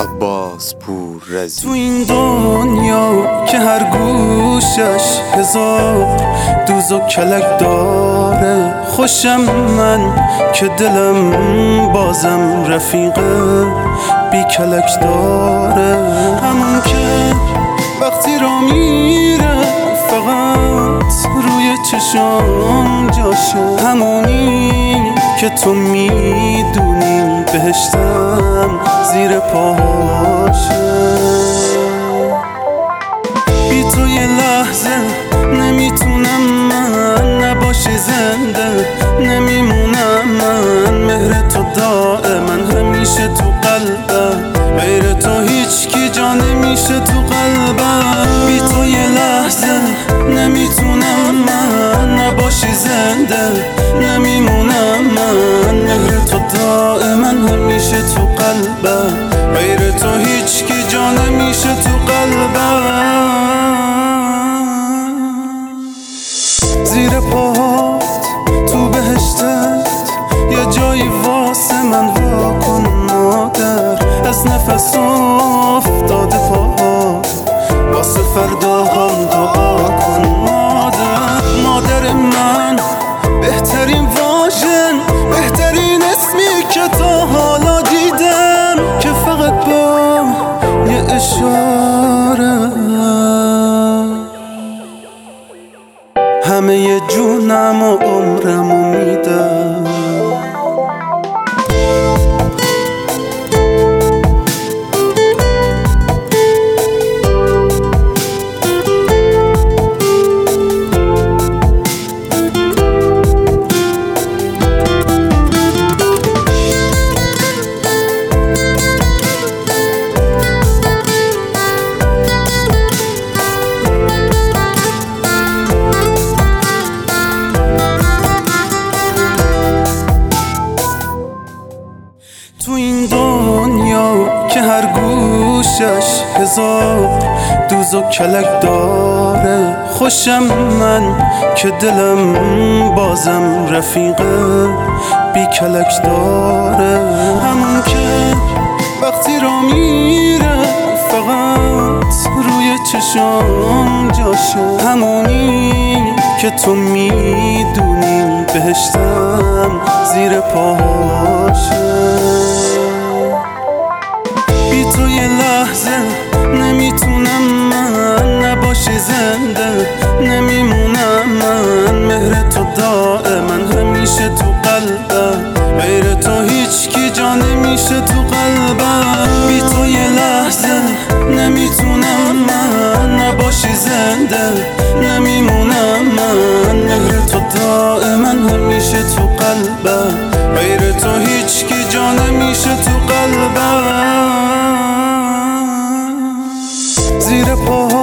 عباس پوررزی. تو این دنیا که هر گوشش هزار دوز و کلک داره، خوشم من که دلم بازم رفیقه بی کلک داره. همون که وقتی را میره فقط روی چشام جاشه، همونی که تو میدونی بهشتم زیر پاشه. بی تو یه لحظه نمیتونم من نباشی زنده نمیمونم من، مهر تو دائما همیشه تو قلبم، غیر تو هیچ کی جا نمیشه تو قلبم. بی تو یه لحظه نمیتونم من نباشی زنده نمیمونم من، مهر تو دائما همیشه تو قلبم، غیر تو هیچ کی جا نمیشه تو قلبم. زیر پاهات تو بهشتت یه جایی واسه من واکن مادر، از نفس افتاده پاهات واسه فردا هم دعا کن مادر. مادر من بهترین واژن، بهترین اسمی که تا حالا دیدم، که فقط با یه اشاره همه جونم و عمرمو میدم. تو این دنیا که هر گوشش هزار دوز و کلک داره، خوشم من که دلم بازم رفیقه بی کلک داره. همون که وقتی را میره فقط روی چشام جاشه، همونی که تو میدونی بهشتم زیر پاشه. بی تو یه لحظه نمیتونم من نباشی زنده نمیمونم من، مهر تو دائما همیشه تو قلبم، غیر تو هیچ کی جا نمیشه تو قلبم. بی تو یه لحظه نمیتونم من نباشی زنده نمیمونم من، مهر تو دائما همیشه تو قلبم، غیر تو هیچ کی جا نمیشه تو قلبم. زیر پاها